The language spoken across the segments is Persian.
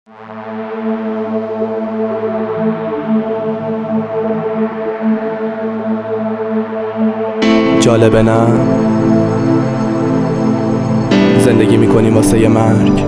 جالبه نه؟ زندگی میکنیم واسه یه مرگ،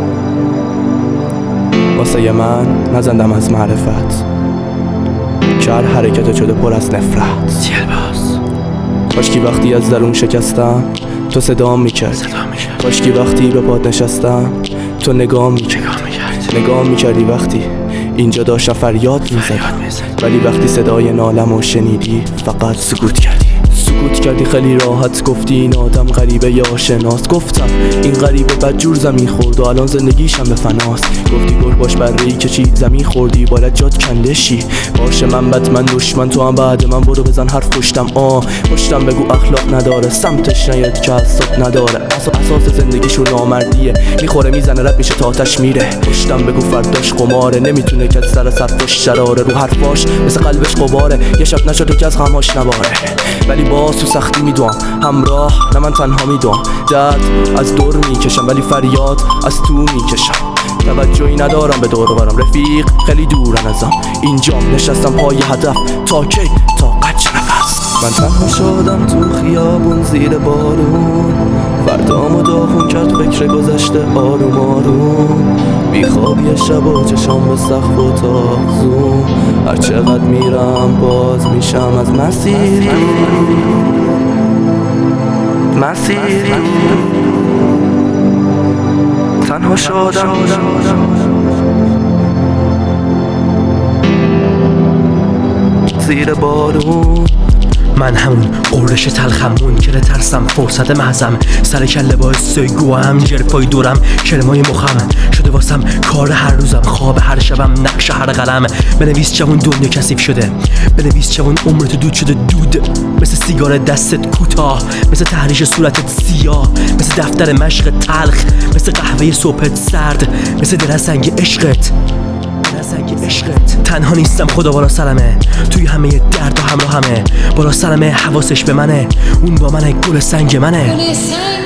واسه یه من نزندم از معرفت که هر حرکت شده پر از نفرت. کاشکی وقتی از درون شکستم تو صدام میکرد، کاشکی وقتی به پات نشستم تو نگام میکردی وقتی اینجا داشتم فریاد میزدم، ولی وقتی صدای نالم رو شنیدی فقط سکوت کردی خیلی راحت گفتی این آدم غریبه یا آشناست. گفتم این غریبه بدجور زمین خورد و الان زندگیشم به فناست. گفتی گل باش بره‌ای کشی زمین خوردی باید جات کنده شی. باشه من بد من دشمن تو هم بعد من برو بزن حرف پشتم بگو اخلاق نداره، سمتش نیاد که حساب نداره، اساس زندگیشو نامردیه، میخوره میزنه رد میشه تا آتش میره. پشتم بگو فرداش قماره، نمیتونه که سر پشت شراره، رو حرفاش مثل قلبش غباره، یه شب نشده که از غماش نباره. ولی باز تو سختی میدوام همراه، نه من تنها میدوام، درد از دور میکشم ولی فریاد از تو میکشم. توجهی ندارم به دور و برم، رفیق خیلی دورن ازم، اینجام نشستم پای هدف تا کی؟ تا قچ نفس. من تنها شدم تو خیابون زیر بارون، فردامو داغون کرد فکر گذشته آروم آروم، بیخوابی شب و چشام به سقف و تاغزون، هر چقدر میرم باز میشم از مسیر تنها شدم زیر بارون. من همون قررش تلخمون که ترسم فرصت محضم، سر کله با سیگوام جرفای دورم کلمای مخم شده واسم کار هر روزم، خواب هر شبم نقش هر قلم. بنویس جوون دنیا کثیف شده، بنویس جوون عمرت دود شده دود، مثل سیگار دستت کوتاه، مثل تحریش صورتت سیاه، مثل دفتر مشق تلخ، مثل قهوه صبحت سرد، مثل دل سنگ عشقت. تنها نیستم خدا بالا سرمه، توی همه درد و همراهمه، بالا سرمه حواسش به منه، اون با منه گل سنگ منه. گل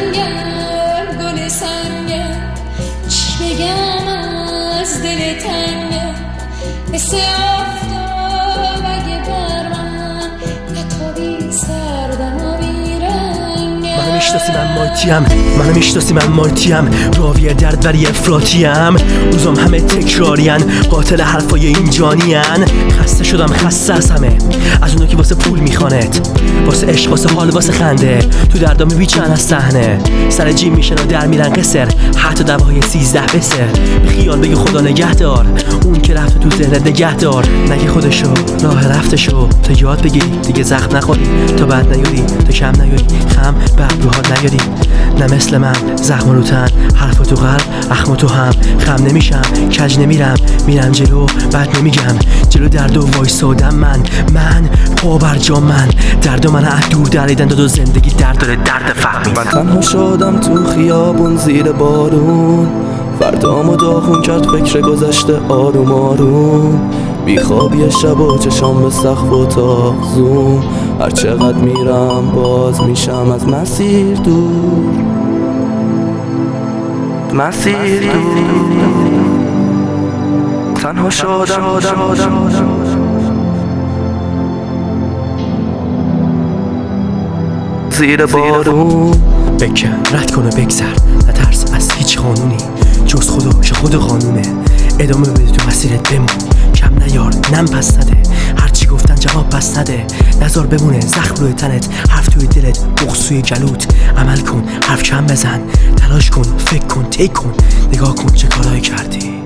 سنگم چی بگم از دل تنگم، مثل آفتاب اگه بر من نتابی سردم و بیرنگم. منو میشناسی من مالتیم، راوی درد ولی افراطیم، روزم همه تکرارین، قاتل حرفای این جانین. خسته شدم خسته از همه، از اونا که واسه پول میخوانت، واسه عشق واسه حال واسه خنده، تو دردام میچن از صحنه، سر جیم میشن و در میرن قصر، حتی دوای 13 بسر. به خیال بگی خدا نگهدار، اون که رفت تو ذهنت نگهدار، نگه خودشو راه رفتشو، تا یاد بگیری دیگه زخم نخوری، تا بعد نیاری تا کم نیاری، خم بعد رو حال نیاری. نه مثل من زخم رو تن، حرف تو قلب اخم تو هم، خم نمیشم کج نمیرم، میرم جلو بعد نمیگم، جلو درد و وایسادم من پا بر جا، من درد من از دور دریدن داد و زندگی درد داره درد فهمید. من تنها شدم تو خیابون زیر بارون، فردامو داغون کرد فکر گذشته آروم آروم، بیخوابی شب و چشام به سقف و تاغزون، هر چقدر میرم باز میشم از مسیر دور. تنها شدم زیر بارون. بکن رد کن و بگذر، نترس از هیچ قانونی جز خدا که خود قانونه، ادامه بده تو مسیرت بمون، کم نیار نم پس نده، هرچی گفتن جواب پس نده، نظر بمونه زخم روی تنت، حرف توی دلت بغض توی جلوت، عمل کن حرف کم بزن، تلاش کن فکر کن تیک کن، نگاه کن چه کارایی کردی.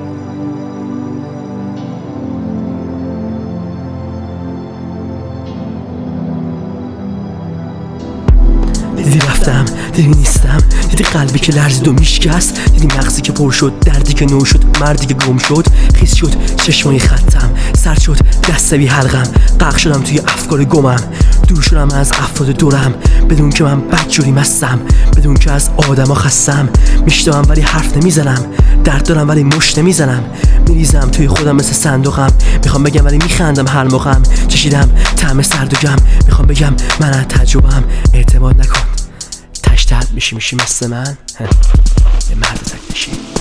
دیدی رفتم، دیدی نیستم، دیدی قلبی که لرزید و میشکست، دیدی مغزی که پر شد، دردی که نو شد، مردی که گم شد، خیس شد چشمای خطم، سرد شد دست بی حلقم، غرق شدم توی افکار گمم، دور شدم از افراد دورم، بدون که من بدجوری مستم، بدون که از آدما خستم، میشتم ولی حرف نمیزنم، درد دارم ولی مشت نمیزنم، میریزم توی خودم مثل صندوقم، میخوام بگم ولی میخندم هر موقعم، چشیدم طعم سرد و گم، میخوام بگم من از تجربه‌ام، اعتماد نکن تشتت میشی مثل من، یه مرد تک میشی.